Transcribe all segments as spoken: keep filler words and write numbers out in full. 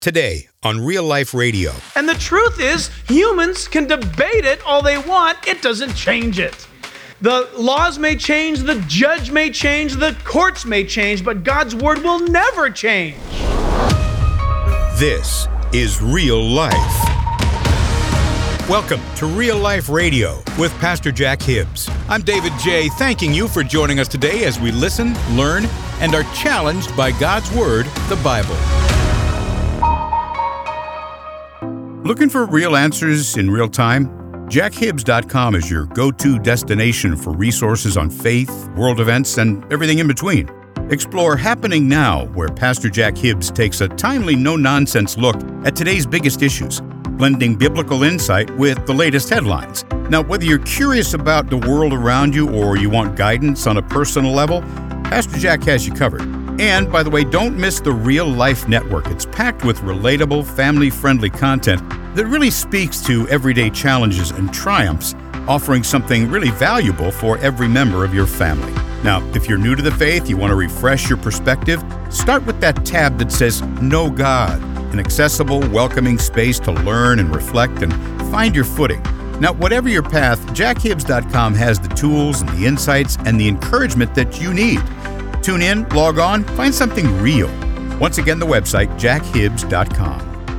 Today on Real Life Radio. And the truth is, humans can debate it all they want. It doesn't change it. The laws may change, the judge may change, the courts may change, but God's word will never change. This is Real Life. Welcome to Real Life Radio with Pastor Jack Hibbs. I'm David J., thanking you for joining us today as we listen, learn, and are challenged by God's Word, the Bible. Looking for real answers in real time? Jack Hibbs dot com is your go-to destination for resources on faith, world events, and everything in between. Explore Happening Now, where Pastor Jack Hibbs takes a timely, no-nonsense look at today's biggest issues, blending biblical insight with the latest headlines. Now, whether you're curious about the world around you or you want guidance on a personal level, Pastor Jack has you covered. And, by the way, don't miss the Real Life Network. It's packed with relatable, family-friendly content that really speaks to everyday challenges and triumphs, offering something really valuable for every member of your family. Now, if you're new to the faith, you want to refresh your perspective, start with that tab that says Know God, an accessible, welcoming space to learn and reflect and find your footing. Now, whatever your path, Jack Hibbs dot com has the tools and the insights and the encouragement that you need. Tune in, log on, find something real. Once again, the website, Jack Hibbs dot com.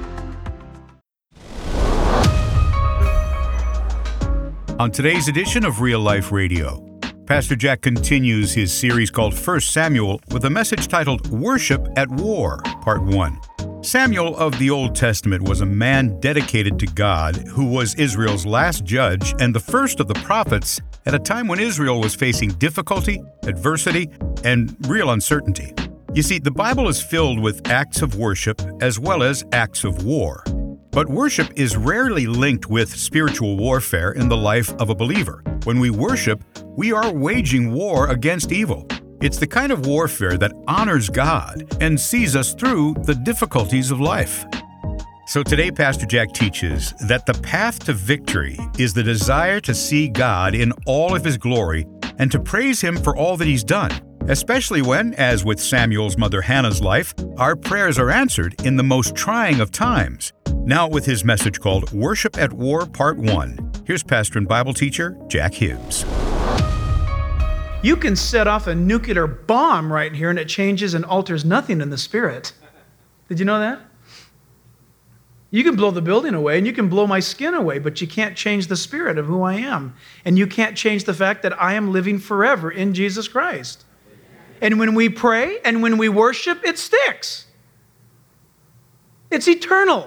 On today's edition of Real Life Radio, Pastor Jack continues his series called First Samuel with a message titled Worship at War, Part one. Samuel of the Old Testament was a man dedicated to God who was Israel's last judge and the first of the prophets at a time when Israel was facing difficulty, adversity, and real uncertainty. You see, the Bible is filled with acts of worship as well as acts of war. But worship is rarely linked with spiritual warfare in the life of a believer. When we worship, we are waging war against evil. It's the kind of warfare that honors God and sees us through the difficulties of life. So today, Pastor Jack teaches that the path to victory is the desire to see God in all of His glory and to praise Him for all that He's done, especially when, as with Samuel's mother Hannah's life, our prayers are answered in the most trying of times. Now with his message called Worship at War, Part one, here's pastor and Bible teacher Jack Hibbs. You can set off a nuclear bomb right here and it changes and alters nothing in the spirit. Did you know that? You can blow the building away and you can blow my skin away, but you can't change the spirit of who I am. And you can't change the fact that I am living forever in Jesus Christ. And when we pray and when we worship, it sticks. It's eternal.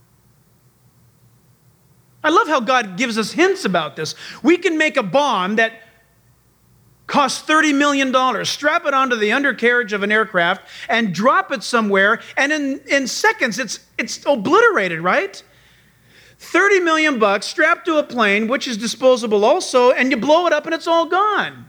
I love how God gives us hints about this. We can make a bomb that costs thirty million dollars, strap it onto the undercarriage of an aircraft, and drop it somewhere, and in, in seconds, it's, it's obliterated, right? thirty million bucks strapped to a plane, which is disposable also, and you blow it up and it's all gone.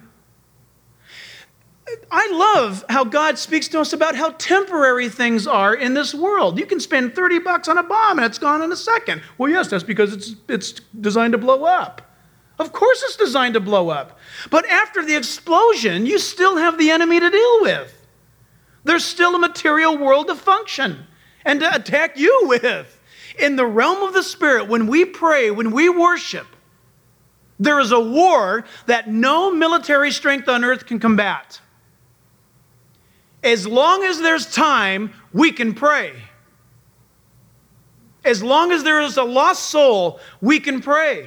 I love how God speaks to us about how temporary things are in this world. You can spend thirty bucks on a bomb and it's gone in a second. Well, yes, that's because it's it's designed to blow up. Of course it's designed to blow up. But after the explosion, you still have the enemy to deal with. There's still a material world to function and to attack you with. In the realm of the Spirit, when we pray, when we worship, there is a war that no military strength on earth can combat. As long as there's time, we can pray. As long as there is a lost soul, we can pray.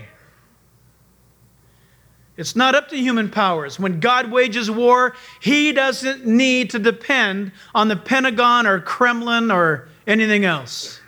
It's not up to human powers. When God wages war, He doesn't need to depend on the Pentagon or Kremlin or anything else.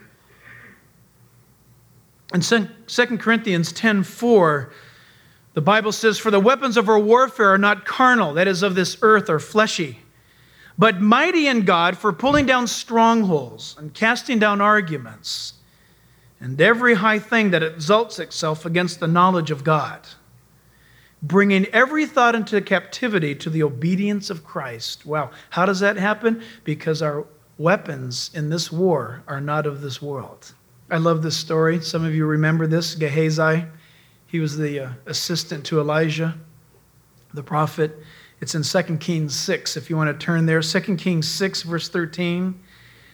In Second Corinthians ten four, the Bible says, "For the weapons of our warfare are not carnal," that is, of this earth or fleshy, "but mighty in God for pulling down strongholds and casting down arguments and every high thing that exalts itself against the knowledge of God, bringing every thought into captivity to the obedience of Christ." Wow. How does that happen? Because our weapons in this war are not of this world. I love this story. Some of you remember this. Gehazi, he was the uh, assistant to Elijah, the prophet. It's in Second Kings six, if you want to turn there. Second Kings six, verse thirteen.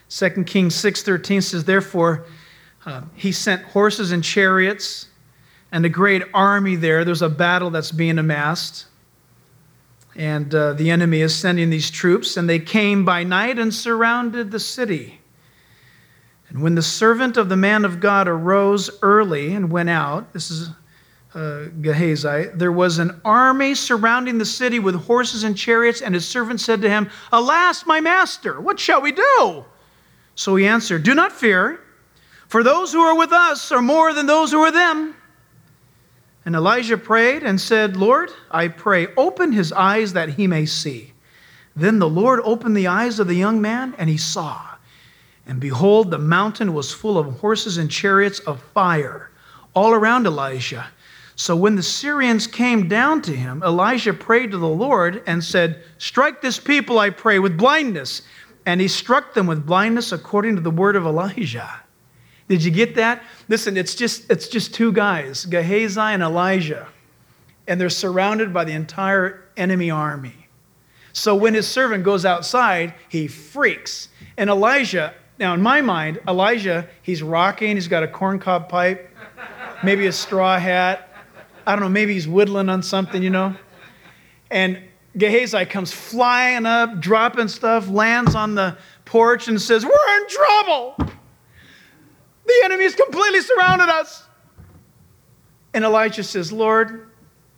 Second Kings six thirteen says, therefore, uh, he sent horses and chariots and a great army there. There's a battle that's being amassed. And uh, the enemy is sending these troops, and they came by night and surrounded the city. And when the servant of the man of God arose early and went out, this is uh, Gehazi, there was an army surrounding the city with horses and chariots, and his servant said to him, alas, my master, what shall we do? So he answered, do not fear, for those who are with us are more than those who are them. And Elijah prayed and said, Lord, I pray, open his eyes that he may see. Then the Lord opened the eyes of the young man, and he saw. And behold, the mountain was full of horses and chariots of fire all around Elijah. So when the Syrians came down to him, Elijah prayed to the Lord and said, strike this people, I pray, with blindness. And he struck them with blindness according to the word of Elijah. Did you get that? Listen, it's just it's just two guys, Gehazi and Elijah, and they're surrounded by the entire enemy army. So when his servant goes outside, he freaks. And Elijah, now in my mind, Elijah, he's rocking, he's got a corncob pipe, maybe a straw hat. I don't know, maybe he's whittling on something, you know. And Gehazi comes flying up, dropping stuff, lands on the porch and says, we're in trouble. The enemy has completely surrounded us. And Elijah says, Lord,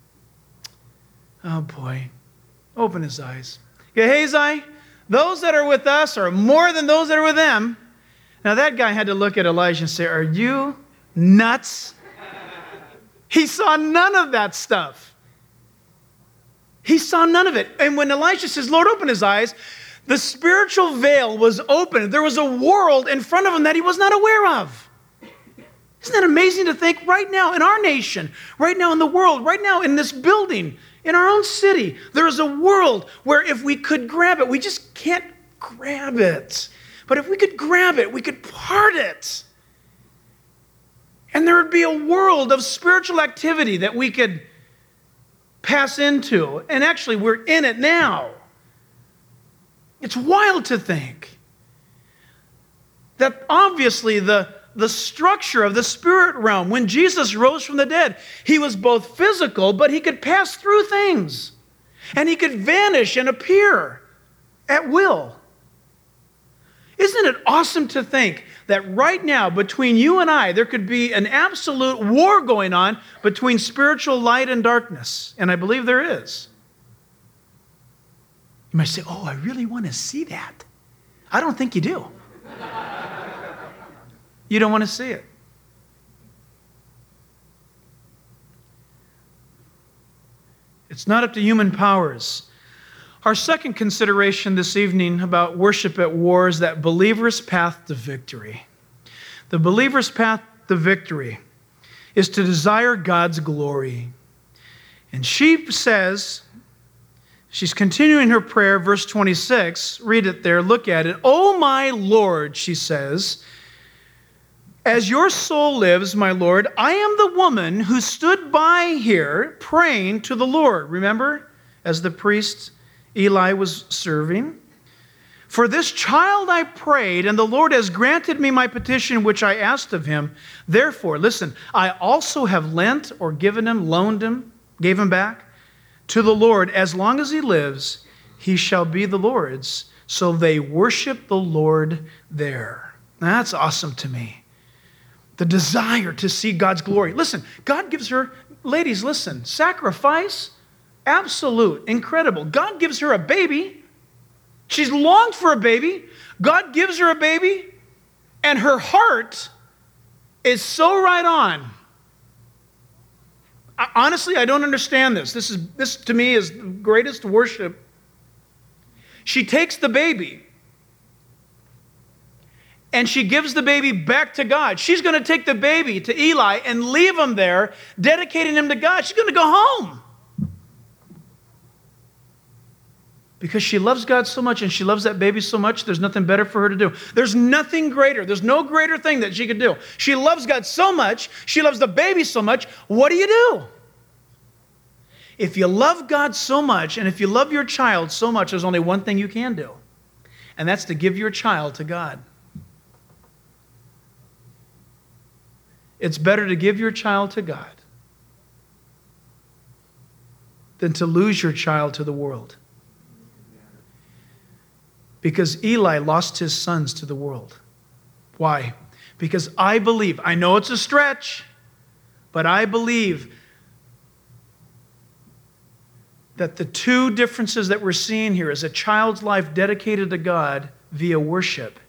oh boy, open his eyes. Gehazi, those that are with us are more than those that are with them. Now that guy had to look at Elijah and say, are you nuts? He saw none of that stuff. He saw none of it. And when Elijah says, Lord, open his eyes, the spiritual veil was open. There was a world in front of him that he was not aware of. Isn't that amazing to think right now in our nation, right now in the world, right now in this building, in our own city, there is a world where if we could grab it, we just can't grab it. But if we could grab it, we could part it. And there would be a world of spiritual activity that we could pass into. And actually, we're in it now. It's wild to think that obviously the, the structure of the spirit realm, when Jesus rose from the dead, he was both physical, but he could pass through things. And he could vanish and appear at will. Isn't it awesome to think that right now, between you and I, there could be an absolute war going on between spiritual light and darkness? And I believe there is. You might say, oh, I really want to see that. I don't think you do. You don't want to see it. It's not up to human powers. Our second consideration this evening about worship at war is that believer's path to victory. The believer's path to victory is to desire God's glory. And she says, she's continuing her prayer, verse twenty-six. Read it there, look at it. Oh, my Lord, she says, as your soul lives, my Lord, I am the woman who stood by here praying to the Lord. Remember, as the priest Eli was serving. For this child I prayed, and the Lord has granted me my petition which I asked of him. Therefore, listen, I also have lent or given him, loaned him, gave him back to the Lord. As long as he lives, he shall be the Lord's. So they worship the Lord there. Now, that's awesome to me. The desire to see God's glory. Listen, God gives her, ladies, listen, sacrifice, absolute, incredible. God gives her a baby. She's longed for a baby. God gives her a baby, and her heart is so right on. I, honestly, I don't understand this. This is this to me is the greatest worship. She takes the baby, and she gives the baby back to God. She's going to take the baby to Eli and leave him there, dedicating him to God. She's going to go home. Because she loves God so much and she loves that baby so much, there's nothing better for her to do. There's nothing greater. There's no greater thing that she could do. She loves God so much. She loves the baby so much. What do you do? If you love God so much and if you love your child so much, there's only one thing you can do. And that's to give your child to God. it's better to give your child to God than to lose your child to the world. Because Eli lost his sons to the world. Why? Because I believe, I know it's a stretch, but I believe that the two differences that we're seeing here is a child's life dedicated to God via worship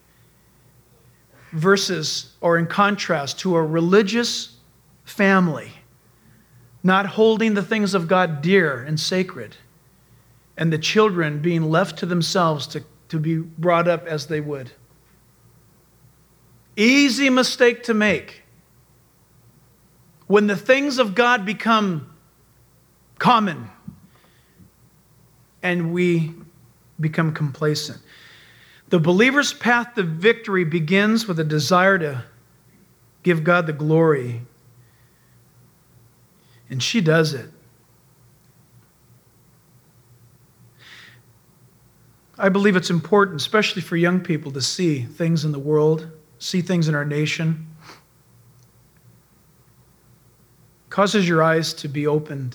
versus, or in contrast, to a religious family not holding the things of God dear and sacred, and the children being left to themselves to, to be brought up as they would. Easy mistake to make. When the things of God become common and we become complacent. The believer's path to victory begins with a desire to give God the glory. And she does it. I believe it's important, especially for young people, to see things in the world, see things in our nation. Causes your eyes to be opened.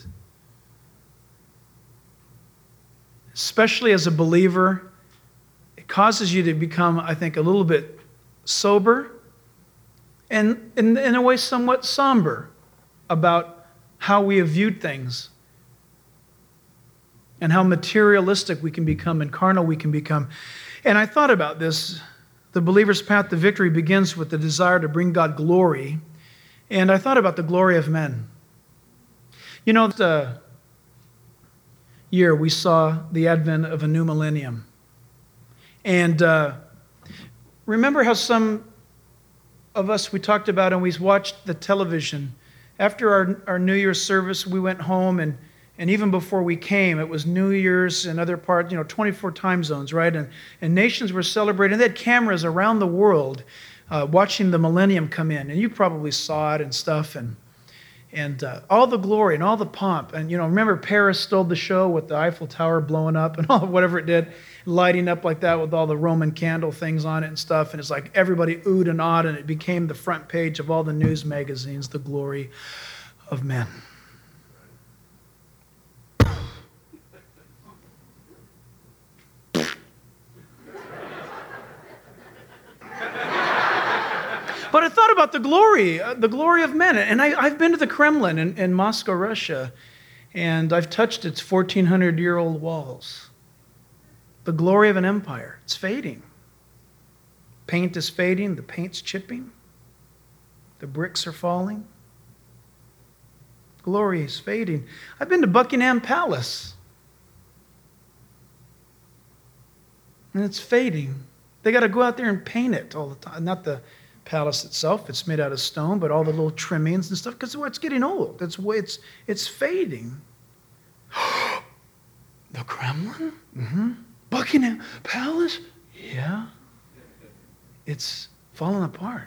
Especially as a believer, it causes you to become, I think, a little bit sober and in, in a way somewhat somber about how we have viewed things and how materialistic we can become and carnal we can become. And I thought about this. The believer's path to victory begins with the desire to bring God glory. And I thought about the glory of men. You know, the year we saw the advent of a new millennium. And uh, remember how some of us, we talked about and we watched the television. After our, our New Year's service, we went home, and, and even before we came, it was New Year's in other parts, you know, twenty-four time zones, right? And, and nations were celebrating. They had cameras around the world uh, watching the millennium come in. And you probably saw it and stuff, and and uh, all the glory and all the pomp. And, you know, remember Paris stole the show with the Eiffel Tower blowing up and all whatever it did, lighting up like that with all the Roman candle things on it and stuff. And it's like everybody oohed and awed, and it became the front page of all the news magazines, the glory of men. But I thought about the glory, uh, the glory of men. And I, I've been to the Kremlin in, in Moscow, Russia, and I've touched its fourteen hundred year old walls. The glory of an empire. It's fading. Paint is fading. The paint's chipping. The bricks are falling. Glory is fading. I've been to Buckingham Palace, and it's fading. They got to go out there and paint it all the time. Not the palace itself, it's made out of stone, but all the little trimmings and stuff, because it's getting old. It's it's it's fading. The Kremlin? Mm-hmm. Buckingham Palace? Yeah. It's falling apart.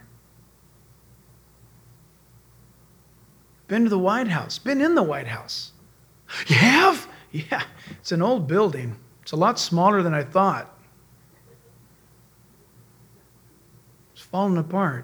Been to the White House. Been in the White House. You have? Yeah. It's an old building. It's a lot smaller than I thought. Falling apart.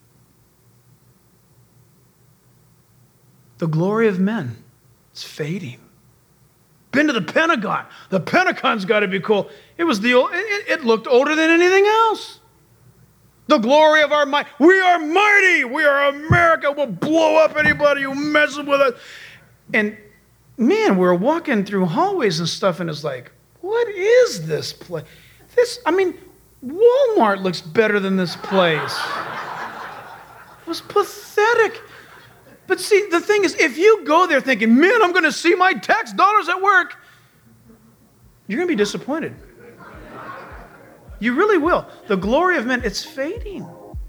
The glory of men, it's fading. Been to the Pentagon. The Pentagon's got to be cool. It was the old, it, it looked older than anything else. The glory of our might. We are mighty. We are America. We'll blow up anybody who messes with us. And man, we're walking through hallways and stuff, and it's like, what is this place? This, I mean, Walmart looks better than this place. It was pathetic. But see, the thing is, if you go there thinking, man, I'm going to see my tax dollars at work, you're going to be disappointed. You really will. The glory of men, it's fading.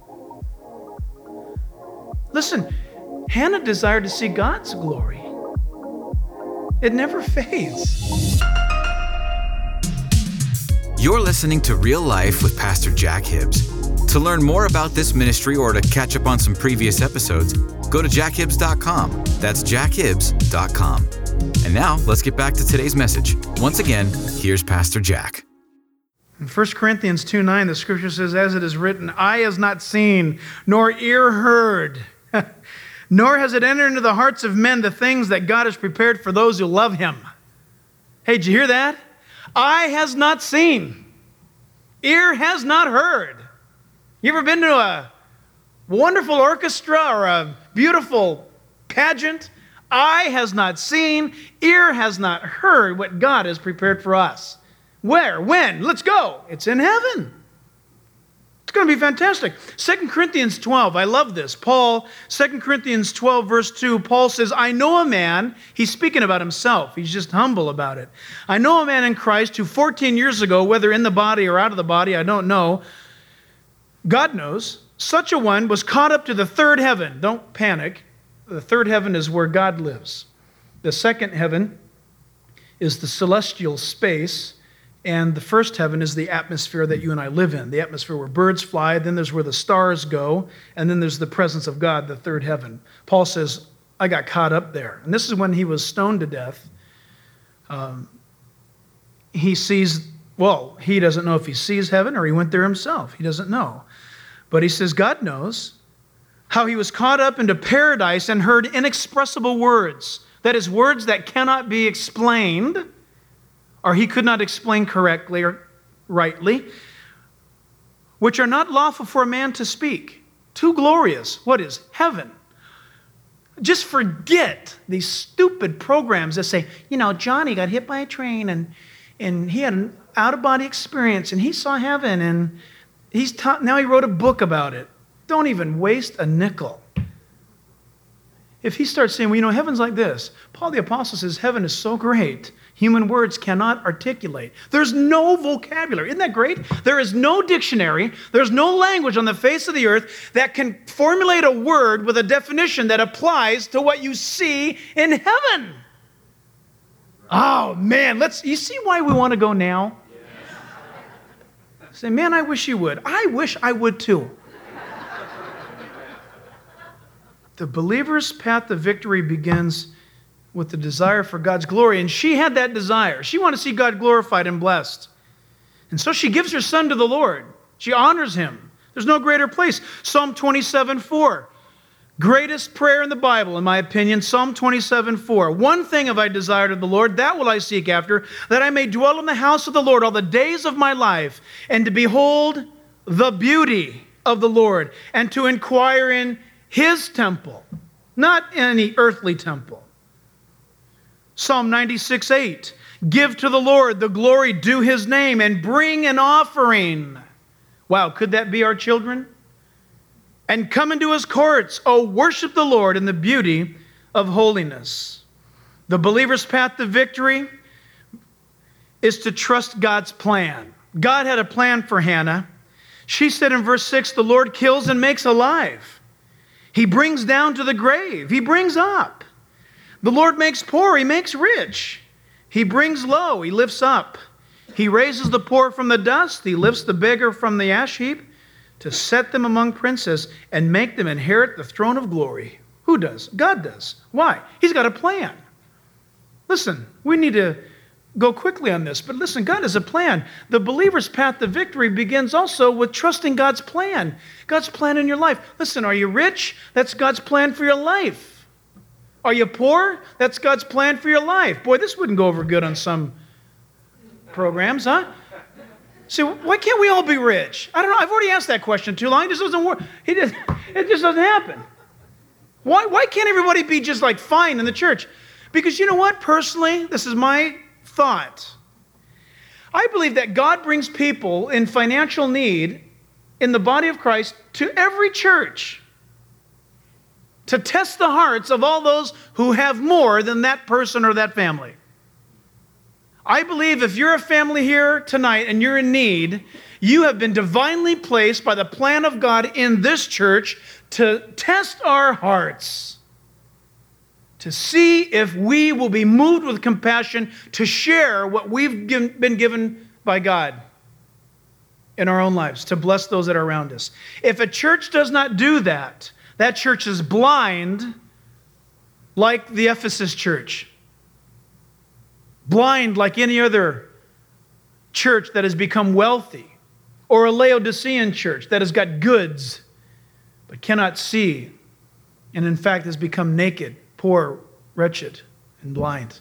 Listen, Hannah desired to see God's glory. It never fades. You're listening to Real Life with Pastor Jack Hibbs. To learn more about this ministry or to catch up on some previous episodes, go to jack hibbs dot com. That's jack hibbs dot com. And now, let's get back to today's message. Once again, here's Pastor Jack. In First Corinthians two nine, the scripture says, as it is written, eye has not seen, nor ear heard, Nor has it entered into the hearts of men the things that God has prepared for those who love him. Hey, did you hear that? Eye has not seen, ear has not heard. You ever been to a wonderful orchestra or a beautiful pageant? Eye has not seen, ear has not heard what God has prepared for us. Where? When? Let's go. It's in heaven. It's going to be fantastic. Second Corinthians twelve, I love this. Paul, Second Corinthians twelve, verse two, Paul says, I know a man, he's speaking about himself, he's just humble about it. I know a man in Christ who fourteen years ago, whether in the body or out of the body, I don't know, God knows, such a one was caught up to the third heaven. Don't panic. The third heaven is where God lives. The second heaven is the celestial space. And the first heaven is the atmosphere that you and I live in, the atmosphere where birds fly, then there's where the stars go, and then there's the presence of God, the third heaven. Paul says, I got caught up there. And this is when he was stoned to death. Um, he sees, well, he doesn't know if he sees heaven or he went there himself. He doesn't know. But he says, God knows how he was caught up into paradise and heard inexpressible words. That is, words that cannot be explained, or he could not explain correctly or rightly, which are not lawful for a man to speak. Too glorious. What is heaven? Just forget these stupid programs that say, you know, Johnny got hit by a train and, and he had an out-of-body experience and he saw heaven and he's ta- now he wrote a book about it. Don't even waste a nickel. If he starts saying, well, you know, heaven's like this. Paul the Apostle says heaven is so great, human words cannot articulate. There's no vocabulary. Isn't that great? There is no dictionary. There's no language on the face of the earth that can formulate a word with a definition that applies to what you see in heaven. Oh, man. Let's. You see why we want to go now? Say, man, I wish you would. I wish I would too. The believer's path to victory begins with the desire for God's glory. And she had that desire. She wanted to see God glorified and blessed. And so she gives her son to the Lord. She honors him. There's no greater place. Psalm twenty-seven four. Greatest prayer in the Bible, in my opinion. Psalm twenty-seven four. One thing have I desired of the Lord, that will I seek after, that I may dwell in the house of the Lord all the days of my life, and to behold the beauty of the Lord, and to inquire in his temple, not any earthly temple. Psalm ninety-six eight. Give to the Lord the glory due his name and bring an offering. Wow, could that be our children? And come into his courts. Oh, worship the Lord in the beauty of holiness. The believer's path to victory is to trust God's plan. God had a plan for Hannah. She said in verse six, the Lord kills and makes alive. He brings down to the grave. He brings up. The Lord makes poor. He makes rich. He brings low. He lifts up. He raises the poor from the dust. He lifts the beggar from the ash heap to set them among princes and make them inherit the throne of glory. Who does? God does. Why? He's got a plan. Listen, we need to go quickly on this, but listen, God has a plan. The believer's path to victory begins also with trusting God's plan. God's plan in your life. Listen, are you rich? That's God's plan for your life. Are you poor? That's God's plan for your life. Boy, this wouldn't go over good on some programs, huh? See, why can't we all be rich? I don't know. I've already asked that question too long. It just doesn't work. It just, it just doesn't happen. Why, why can't everybody be just like fine in the church? Because you know what? Personally, this is my thought. I believe that God brings people in financial need in the body of Christ to every church to test the hearts of all those who have more than that person or that family. I believe if you're a family here tonight and you're in need, you have been divinely placed by the plan of God in this church to test our hearts, to see if we will be moved with compassion to share what we've given, been given by God in our own lives, to bless those that are around us. If a church does not do that, that church is blind like the Ephesus church. Blind like any other church that has become wealthy, or a Laodicean church that has got goods but cannot see and in fact has become naked, poor, wretched, and blind.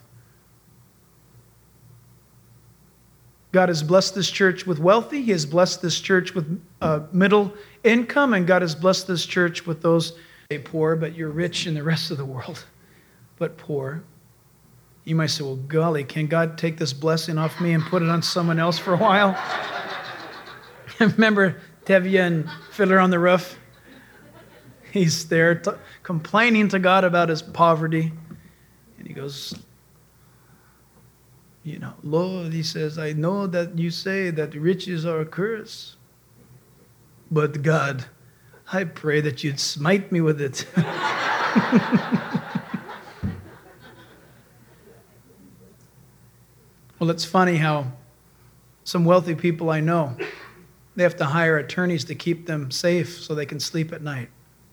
God has blessed this church with wealthy. He has blessed this church with uh, middle income, and God has blessed this church with those say poor, but you're rich in the rest of the world, but poor. You might say, well, golly, can God take this blessing off me and put it on someone else for a while? Remember Tevye and Fiddler on the Roof? He's there t- complaining to God about his poverty. And he goes, you know, Lord, he says, I know that you say that riches are a curse. But God, I pray that you'd smite me with it. Well, it's funny how some wealthy people I know, they have to hire attorneys to keep them safe so they can sleep at night.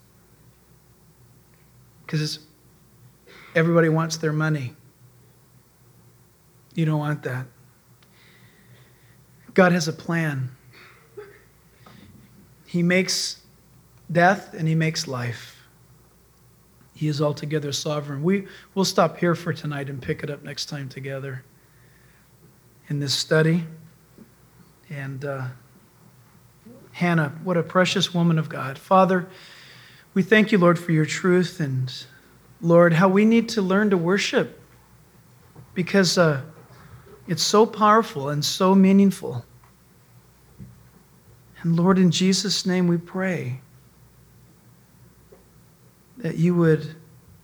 Because everybody wants their money. You don't want that. God has a plan. He makes death and he makes life. He is altogether sovereign. We, we'll stop here for tonight and pick it up next time together in this study. And uh, Hannah, what a precious woman of God. Father, we thank you, Lord, for your truth, and Lord, how we need to learn to worship, because uh, it's so powerful and so meaningful. And Lord, in Jesus' name we pray that you would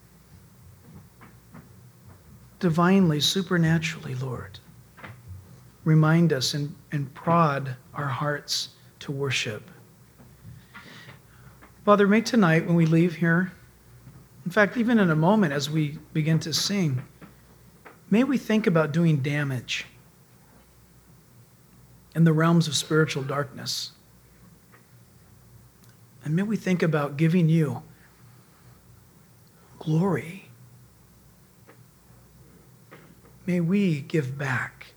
divinely, supernaturally, Lord, remind us and, and prod our hearts to worship. Father, may tonight when we leave here, in fact, even in a moment as we begin to sing, may we think about doing damage in the realms of spiritual darkness. And may we think about giving you glory. May we give back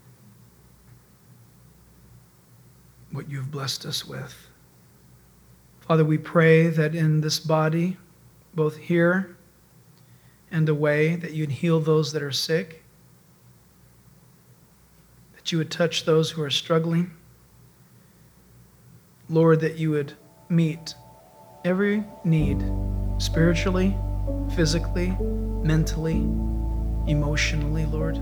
what you've blessed us with. Father, we pray that in this body, both here and away, that you'd heal those that are sick, that you would touch those who are struggling. Lord, that you would meet every need, spiritually, physically, mentally, emotionally, Lord.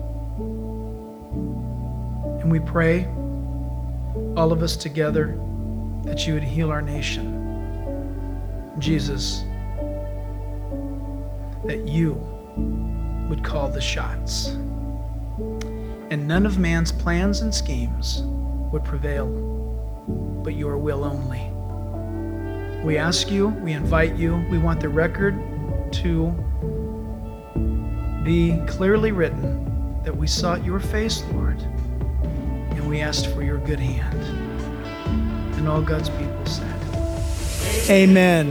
And we pray, all of us together, that you would heal our nation. Jesus, that you would call the shots. And none of man's plans and schemes would prevail, but your will only. We ask you, we invite you, we want the record to be clearly written that we sought your face, Lord, and we asked for your good hand. And all God's people said, amen.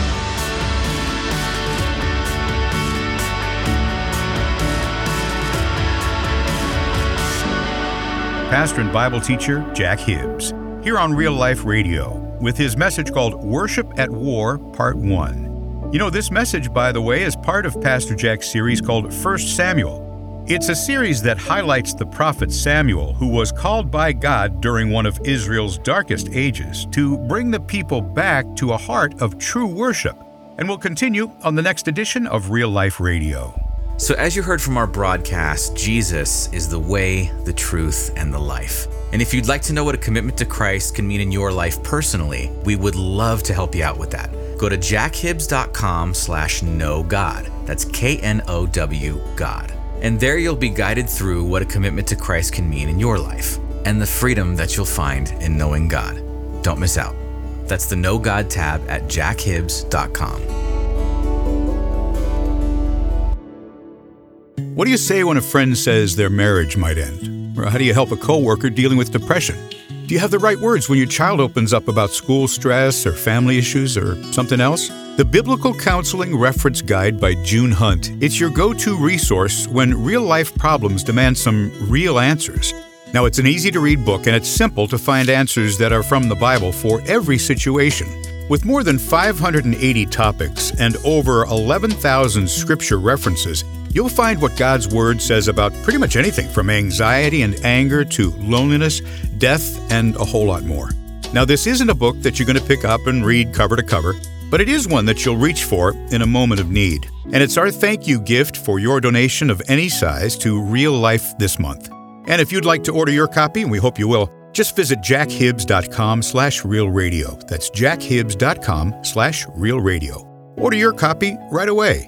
Pastor and Bible teacher Jack Hibbs, here on Real Life Radio, with his message called Worship at War, Part one. You know, this message, by the way, is part of Pastor Jack's series called First Samuel. It's a series that highlights the prophet Samuel, who was called by God during one of Israel's darkest ages to bring the people back to a heart of true worship. And we'll continue on the next edition of Real Life Radio. So as you heard from our broadcast, Jesus is the way, the truth, and the life. And if you'd like to know what a commitment to Christ can mean in your life personally, we would love to help you out with that. Go to jackhibbs.com slash know God. That's K N O W God. And there you'll be guided through what a commitment to Christ can mean in your life and the freedom that you'll find in knowing God. Don't miss out. That's the Know God tab at jackhibbs dot com. What do you say when a friend says their marriage might end? Or how do you help a coworker dealing with depression? Do you have the right words when your child opens up about school stress or family issues or something else? The Biblical Counseling Reference Guide by June Hunt. It's your go-to resource when real-life problems demand some real answers. Now, it's an easy-to-read book, and it's simple to find answers that are from the Bible for every situation. With more than five hundred eighty topics and over eleven thousand scripture references, you'll find what God's Word says about pretty much anything from anxiety and anger to loneliness, death, and a whole lot more. Now, this isn't a book that you're going to pick up and read cover to cover, but it is one that you'll reach for in a moment of need. And it's our thank you gift for your donation of any size to Real Life this month. And if you'd like to order your copy, and we hope you will, just visit jackhibbs.com slash real radio. That's jackhibbs.com slash real radio. Order your copy right away.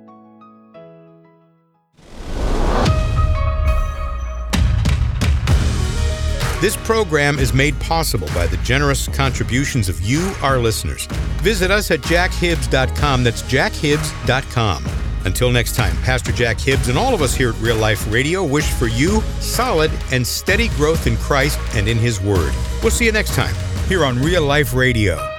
This program is made possible by the generous contributions of you, our listeners. Visit us at jack hibbs dot com. That's jack hibbs dot com. Until next time, Pastor Jack Hibbs and all of us here at Real Life Radio wish for you solid and steady growth in Christ and in His Word. We'll see you next time here on Real Life Radio.